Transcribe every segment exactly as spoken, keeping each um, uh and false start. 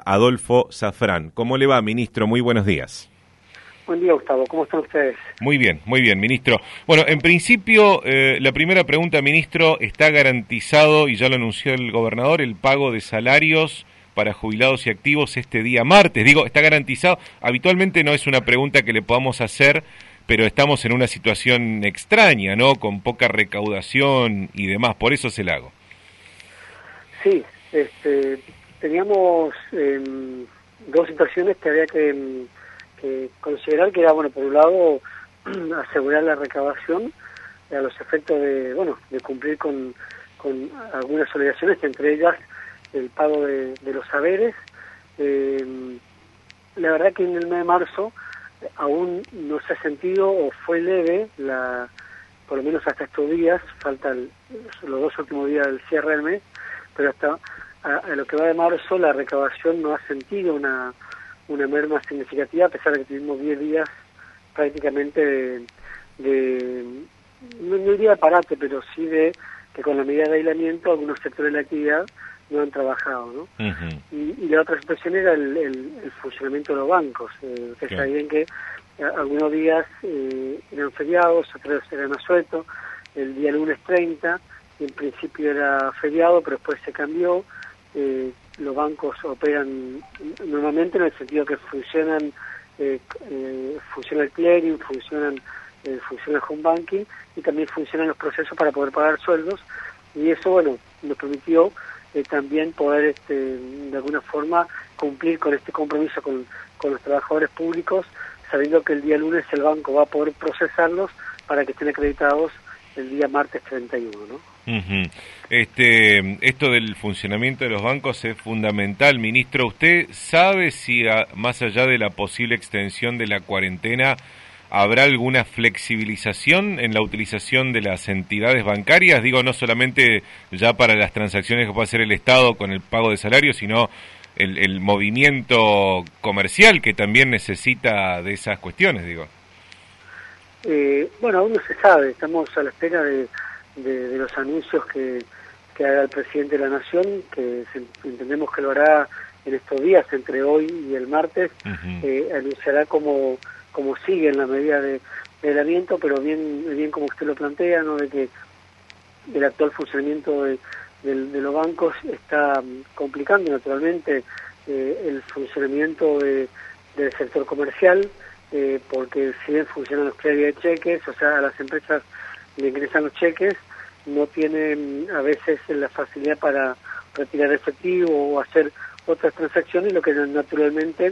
Adolfo Safrán. ¿Cómo le va, ministro? Muy buenos días. Buen día, Gustavo. ¿Cómo están ustedes? Muy bien, muy bien, ministro. Bueno, en principio, eh, la primera pregunta, ministro, ¿está garantizado, y ya lo anunció el gobernador, el pago de salarios para jubilados y activos este día martes? Digo, ¿está garantizado? Habitualmente no es una pregunta que le podamos hacer, pero estamos en una situación extraña, ¿no? Con poca recaudación y demás, por eso se la hago. Sí, este, teníamos eh, dos situaciones que había que... que considerar que era, bueno, por un lado, asegurar la recaudación a los efectos de, bueno, de cumplir con, con algunas obligaciones, entre ellas el pago de, de los saberes. Eh, la verdad que en el mes de marzo aún no se ha sentido, o fue leve, la por lo menos hasta estos días, faltan los dos últimos días del cierre del mes, pero hasta a, a lo que va de marzo la recaudación no ha sentido una una merma significativa, a pesar de que tuvimos diez días prácticamente de, de no, no diría de parate, pero sí de que con la medida de aislamiento algunos sectores de la actividad no han trabajado, ¿no? Uh-huh. y, y la otra situación era el, el, el funcionamiento de los bancos. Eh, ustedes claro. saben que algunos días eh, eran feriados, otros eran asuetos, el día lunes treinta, en principio era feriado, pero después se cambió. Eh, los bancos operan normalmente en el sentido que funcionan, eh, eh, funciona el clearing, funcionan, eh, funciona el home banking y también funcionan los procesos para poder pagar sueldos, y eso, bueno, nos permitió eh, también poder este, de alguna forma cumplir con este compromiso con, con los trabajadores públicos, sabiendo que el día lunes el banco va a poder procesarlos para que estén acreditados el día martes treinta y uno, ¿no? Uh-huh. Este, esto del funcionamiento de los bancos es fundamental, ministro. ¿Usted sabe si, a, más allá de la posible extensión de la cuarentena, habrá alguna flexibilización en la utilización de las entidades bancarias? Digo, no solamente ya para las transacciones que puede hacer el Estado con el pago de salarios, sino el, el movimiento comercial que también necesita de esas cuestiones, digo. Eh, bueno, aún no se sabe, estamos a la espera de, de, de los anuncios que, que haga el presidente de la Nación, que se, entendemos que lo hará en estos días, entre hoy y el martes. Uh-huh. eh, anunciará cómo, cómo sigue en la medida de, de aislamiento, pero bien, bien como usted lo plantea, ¿no? De que el actual funcionamiento de, de, de los bancos está complicando naturalmente eh, el funcionamiento de, del sector comercial. Eh, porque si bien funcionan los créditos de cheques, o sea, a las empresas le ingresan los cheques, no tienen a veces la facilidad para retirar efectivo o hacer otras transacciones, lo que naturalmente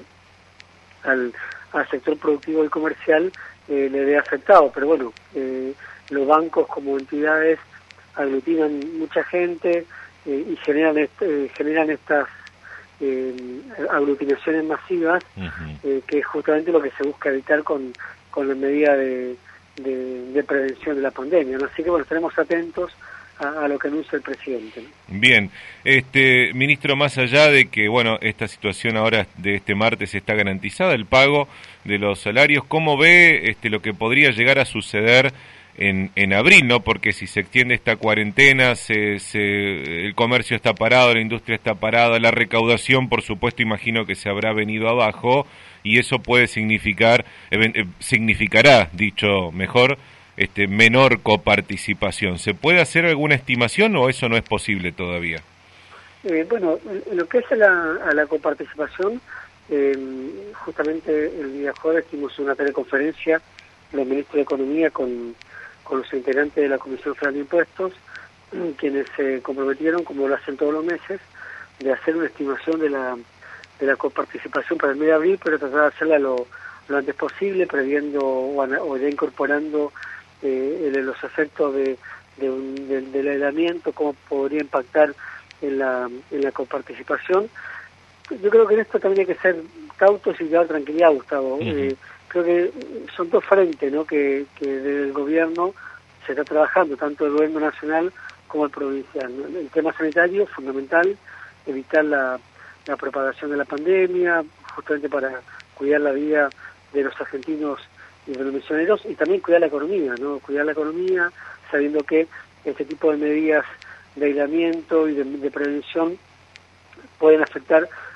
al, al sector productivo y comercial eh, le ve afectado. Pero bueno, eh, los bancos como entidades aglutinan mucha gente eh, y generan, este, eh, generan estas Eh, aglutinaciones masivas, uh-huh. eh, que es justamente lo que se busca evitar con, con la medida de, de, de prevención de la pandemia, ¿no? Así que bueno, estaremos atentos a, a lo que anuncia el presidente, ¿no? Bien, este ministro, más allá de que bueno, esta situación ahora de este martes está garantizada, el pago de los salarios, ¿cómo ve este lo que podría llegar a suceder En, en abril, ¿no? Porque si se extiende esta cuarentena, se, se, el comercio está parado, la industria está parada, la recaudación, por supuesto, imagino que se habrá venido abajo, y eso puede significar, eh, significará, dicho mejor, este, menor coparticipación. ¿Se puede hacer alguna estimación o eso no es posible todavía? Eh, bueno, en lo que es a la, a la coparticipación, eh, justamente el día jueves tuvimos una teleconferencia, los ministros de Economía con con los integrantes de la Comisión Federal de Impuestos, quienes se comprometieron, como lo hacen todos los meses, de hacer una estimación de la de la coparticipación para el mes de abril, pero tratar de hacerla lo, lo antes posible, previendo o, o ya incorporando eh, los efectos de, de un, de, del aislamiento, cómo podría impactar en la, en la coparticipación. Yo creo que en esto también hay que ser cautos y llevar tranquilidad, Gustavo. Uh-huh. eh, Creo que son dos frentes, ¿no? que, que desde el gobierno se está trabajando, tanto el gobierno nacional como el provincial, ¿no? El tema sanitario, fundamental, evitar la, la propagación de la pandemia, justamente para cuidar la vida de los argentinos y de los misioneros, y también cuidar la economía, ¿no? Cuidar la economía, sabiendo que este tipo de medidas de aislamiento y de, de prevención pueden afectar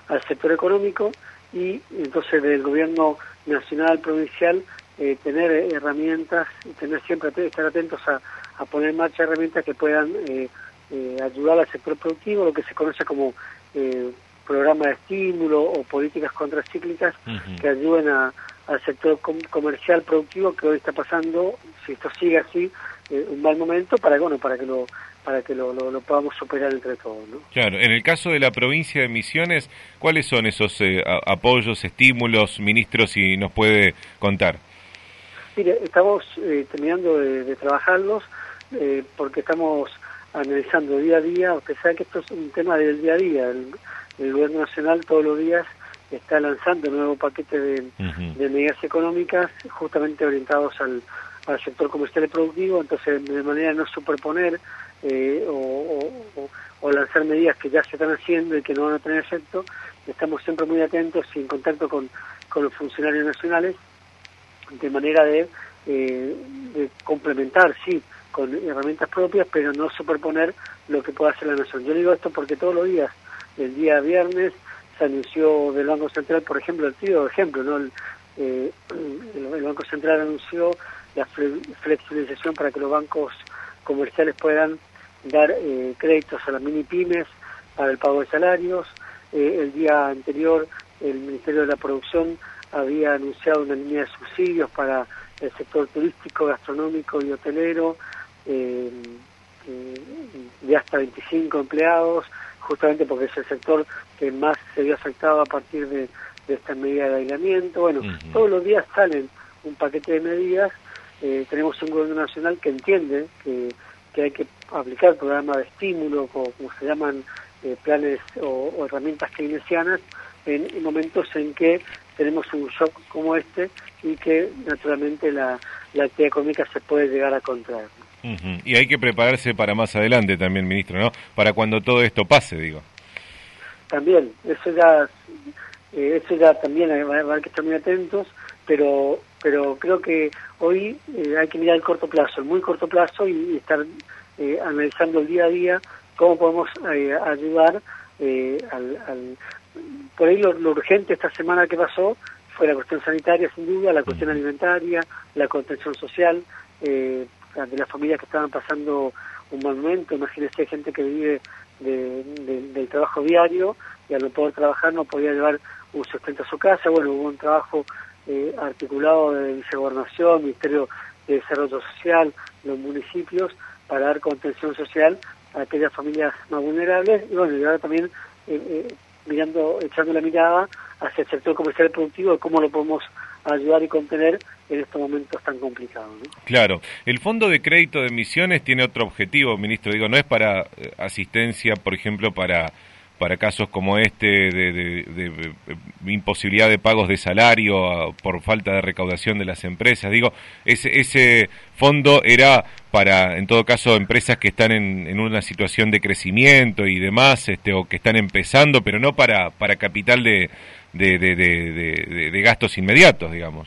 al sector económico y entonces del gobierno nacional, provincial, eh, tener herramientas, tener siempre estar atentos a, a poner en marcha herramientas que puedan eh, eh, ayudar al sector productivo, lo que se conoce como eh, programa de estímulo o políticas contracíclicas uh-huh. que ayuden a, al sector com comercial productivo que hoy está pasando, si esto sigue así, eh, un mal momento para bueno para que lo para que lo, lo, lo podamos superar entre todos, ¿no? Claro, en el caso de la provincia de Misiones, ¿cuáles son esos eh, a, apoyos, estímulos, ministro, si nos puede contar? Mire, estamos eh, terminando de, de trabajarlos eh, porque estamos analizando día a día. Usted sabe que esto es un tema del día a día. El, el gobierno nacional todos los días está lanzando un nuevo paquete de, uh-huh. de medidas económicas justamente orientados al, al sector comercial y productivo, entonces de manera de no superponer eh, o, o, o lanzar medidas que ya se están haciendo y que no van a tener efecto, estamos siempre muy atentos y en contacto con, con los funcionarios nacionales de manera de, eh, de complementar, sí, con herramientas propias, pero no superponer lo que pueda hacer la nación. Yo digo esto porque todos los días, el día viernes, se anunció del Banco Central, por ejemplo, el tío ejemplo, ¿no? El, eh, el, el Banco Central anunció la flexibilización para que los bancos comerciales puedan dar eh, créditos a las mini pymes para el pago de salarios. Eh, el día anterior, el Ministerio de la Producción había anunciado una línea de subsidios para el sector turístico, gastronómico y hotelero, eh, eh, de hasta veinticinco empleados, justamente porque es el sector que más se vio afectado a partir de, de esta medida de aislamiento. Bueno, uh-huh. todos los días salen un paquete de medidas. Eh, tenemos un gobierno nacional que entiende que, que hay que aplicar programas de estímulo, como, como se llaman eh, planes o, o herramientas keynesianas, en, en momentos en que tenemos un shock como este y que naturalmente la, la actividad económica se puede llegar a contraer. Uh-huh. Y hay que prepararse para más adelante también, ministro, ¿no? Para cuando todo esto pase, digo. También, eso ya, eh, eso ya también hay, va a haber que estar muy atentos, pero pero creo que hoy eh, hay que mirar el corto plazo, el muy corto plazo y, y estar eh, analizando el día a día cómo podemos eh, ayudar eh, al, al... Por ahí lo, lo urgente esta semana que pasó fue la cuestión sanitaria, sin duda, la cuestión alimentaria, la contención social, eh, de las familias que estaban pasando un mal momento. Imagínese gente que vive de, de, del trabajo diario y al no poder trabajar no podía llevar un sustento a su casa. Bueno, hubo un trabajo eh, articulado de Vicegobernación, Ministerio de Desarrollo Social, los municipios, para dar contención social a aquellas familias más vulnerables. Y bueno, y ahora también eh, eh, mirando, echando la mirada hacia el sector comercial y productivo, de cómo lo podemos ayudar y contener en estos momentos tan complicados, ¿no? Claro. El Fondo de Crédito de Misiones tiene otro objetivo, ministro. Digo, no es para eh, asistencia, por ejemplo, para para casos como este de, de, de, de imposibilidad de pagos de salario a, por falta de recaudación de las empresas. Digo, ese, ese fondo era para, en todo caso, empresas que están en, en una situación de crecimiento y demás, este, o que están empezando, pero no para, para capital de, de, de, de, de, de gastos inmediatos, digamos.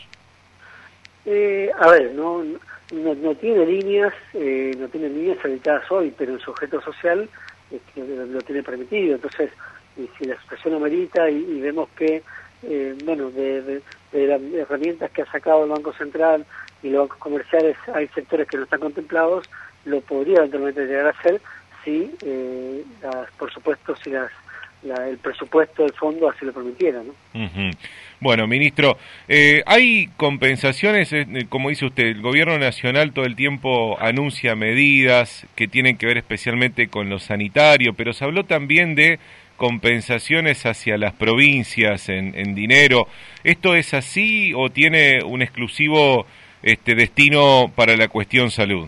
Eh, a ver, no, no, no tiene líneas, eh, no tiene líneas habilitadas hoy, pero en su objeto social que lo tiene permitido. Entonces, y si la situación amerita y, y vemos que, eh, bueno, de, de, de las herramientas que ha sacado el Banco Central y los bancos comerciales, hay sectores que no están contemplados, lo podría eventualmente llegar a hacer si, eh, las, por supuesto, si las La, el presupuesto del fondo así lo permitiera, ¿no? Uh-huh. Bueno, ministro, eh, hay compensaciones, eh, como dice usted, el gobierno nacional todo el tiempo anuncia medidas que tienen que ver especialmente con lo sanitario, pero se habló también de compensaciones hacia las provincias en, en dinero. ¿Esto es así o tiene un exclusivo este destino para la cuestión salud?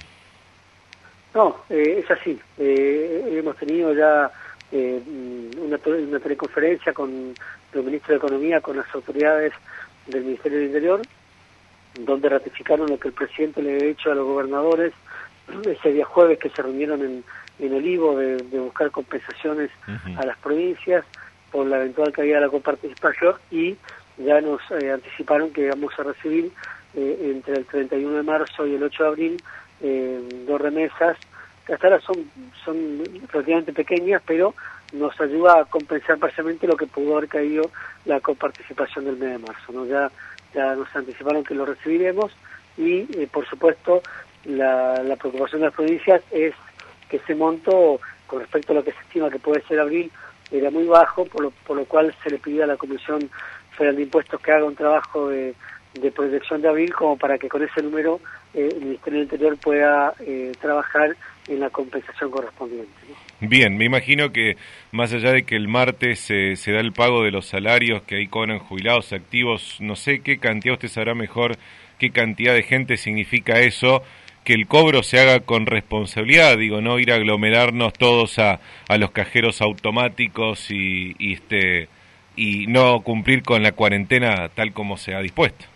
No, eh, es así. Eh, hemos tenido ya Eh, una, una teleconferencia con el ministro de Economía, con las autoridades del Ministerio del Interior, donde ratificaron lo que el presidente le había dicho a los gobernadores ese día jueves que se reunieron en, en Olivo de, de buscar compensaciones uh-huh. a las provincias por la eventual caída de la coparticipación, y ya nos eh, anticiparon que vamos a recibir eh, entre el treinta y uno de marzo y el ocho de abril eh, dos remesas que hasta ahora son, son relativamente pequeñas, pero nos ayuda a compensar parcialmente lo que pudo haber caído la coparticipación del mes de marzo, ¿no? Ya, ya nos anticiparon que lo recibiremos y, eh, por supuesto, la, la preocupación de las provincias es que ese monto, con respecto a lo que se estima que puede ser abril, era muy bajo, por lo, por lo cual se le pidió a la Comisión Federal de Impuestos que haga un trabajo de, de proyección de abril como para que con ese número eh, el Ministerio del Interior pueda eh, trabajar en la compensación correspondiente, ¿no? Bien, me imagino que más allá de que el martes eh, se da el pago de los salarios que ahí cobran jubilados activos, no sé qué cantidad, usted sabrá mejor qué cantidad de gente significa eso, que el cobro se haga con responsabilidad, digo, no ir a aglomerarnos todos a, a los cajeros automáticos y, y este y no cumplir con la cuarentena tal como se ha dispuesto.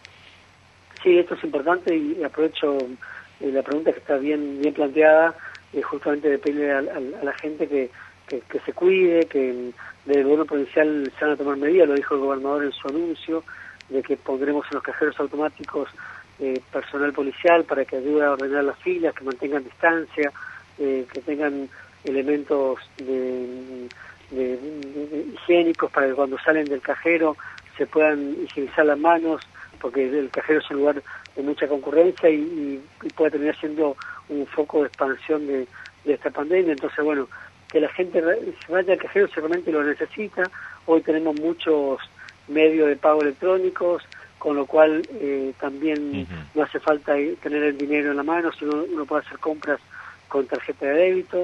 Sí, esto es importante y aprovecho eh, la pregunta que está bien bien planteada, eh, justamente depende a, a, a la gente que, que, que se cuide, que del gobierno provincial se van a tomar medidas, lo dijo el gobernador en su anuncio, de que pondremos en los cajeros automáticos eh, personal policial para que ayude a ordenar las filas, que mantengan distancia, eh, que tengan elementos de, de, de, de higiénicos para que cuando salen del cajero se puedan higienizar las manos, porque el cajero es un lugar de mucha concurrencia y, y, y puede terminar siendo un foco de expansión de, de esta pandemia. Entonces, bueno, que la gente se vaya al cajero si realmente lo necesita. Hoy tenemos muchos medios de pago electrónicos, con lo cual eh, también uh-huh. no hace falta tener el dinero en la mano, sino uno puede hacer compras con tarjeta de débito.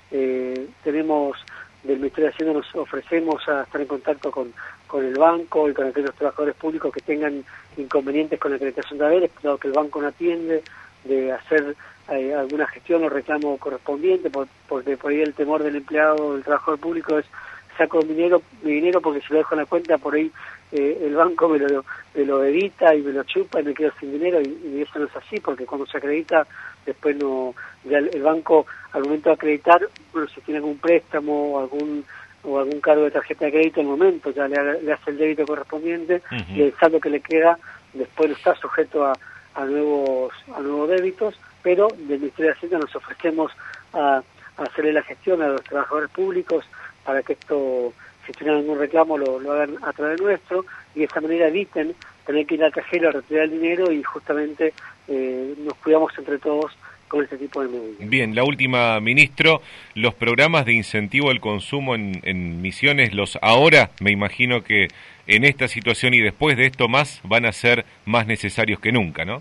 Eh, tenemos del Ministerio de Hacienda, nos ofrecemos a estar en contacto con, con el banco y con aquellos trabajadores públicos que tengan inconvenientes con la acreditación de haberes, dado que el banco no atiende, de hacer eh, alguna gestión o reclamo correspondiente, por, porque por ahí el temor del empleado o del trabajador público es: saco mi dinero, mi dinero porque si lo dejo en la cuenta, por ahí eh, el banco me lo, me lo edita y me lo chupa y me quedo sin dinero, y, y eso no es así, porque cuando se acredita, después no, ya el, el banco al momento de acreditar, bueno, si tiene algún préstamo o algún o algún cargo de tarjeta de crédito, en el momento ya le, le hace el débito correspondiente, uh-huh. y el saldo que le queda después no está sujeto a, a nuevos a nuevos débitos, pero del Ministerio de Hacienda nos ofrecemos a, a hacerle la gestión a los trabajadores públicos para que esto, si tienen algún reclamo, lo, lo hagan a través nuestro, y de esta manera eviten tener que ir al cajero a retirar el dinero y justamente eh, nos cuidamos entre todos con este tipo de medidas. Bien, la última, ministro, los programas de incentivo al consumo en, en Misiones, los ahora, me imagino que en esta situación y después de esto más, van a ser más necesarios que nunca, ¿no?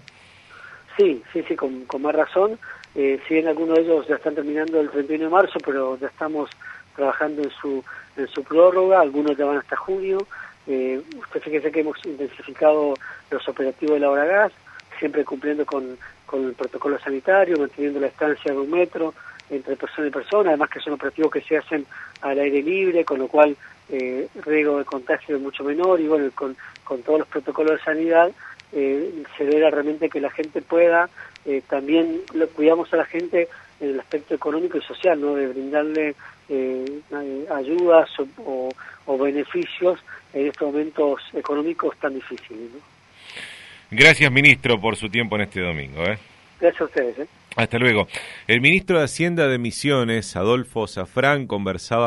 Sí, sí, sí, con, con más razón. Eh, si bien algunos de ellos ya están terminando el treinta y uno de marzo, pero ya estamos trabajando en su en su prórroga, algunos ya van hasta junio. Eh, usted fíjese que hemos intensificado los operativos de la hora gas, siempre cumpliendo con, con el protocolo sanitario, manteniendo la distancia de un metro entre persona y persona, además que son operativos que se hacen al aire libre, con lo cual eh, riesgo de contagio es mucho menor, y bueno, con, con todos los protocolos de sanidad eh, se verá realmente que la gente pueda, eh, también lo, cuidamos a la gente en el aspecto económico y social, ¿no? De brindarle eh, ayudas o, o, o beneficios en estos momentos económicos tan difíciles, ¿no? Gracias, ministro, por su tiempo en este domingo, ¿eh? Gracias a ustedes, ¿eh? Hasta luego. El ministro de Hacienda de Misiones, Adolfo Safrán, conversaba